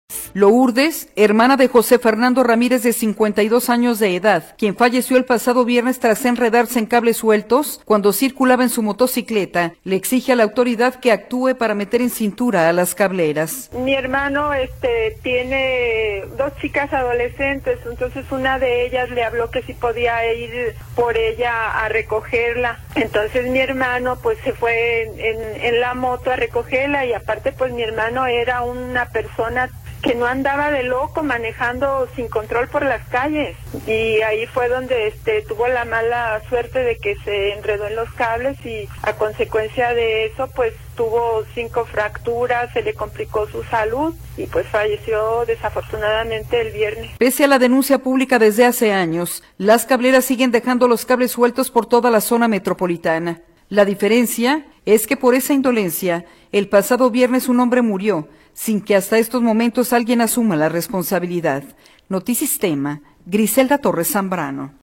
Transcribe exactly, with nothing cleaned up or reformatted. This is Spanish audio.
Lourdes, hermana de José Fernando Ramírez, de cincuenta y dos años de edad, quien falleció el pasado viernes tras enredarse en cables sueltos cuando circulaba en su motocicleta, le exige a la autoridad que actúe para meter en cintura a las cableras. Mi hermano este, tiene dos chicas adolescentes, entonces una de ellas le habló que si podía ir por ella a recogerla. Entonces mi hermano pues se fue en, en, en la moto a recogerla, y aparte pues mi hermano era una persona que no andaba de loco manejando sin control por las calles, y ahí fue donde este tuvo la mala suerte de que se enredó en los cables, y a consecuencia de eso pues tuvo cinco fracturas, se le complicó su salud y pues falleció desafortunadamente el viernes. Pese a la denuncia pública desde hace años, las cableras siguen dejando los cables sueltos por toda la zona metropolitana. La diferencia es que por esa indolencia, el pasado viernes un hombre murió, sin que hasta estos momentos alguien asuma la responsabilidad. Notisistema, Griselda Torres Zambrano.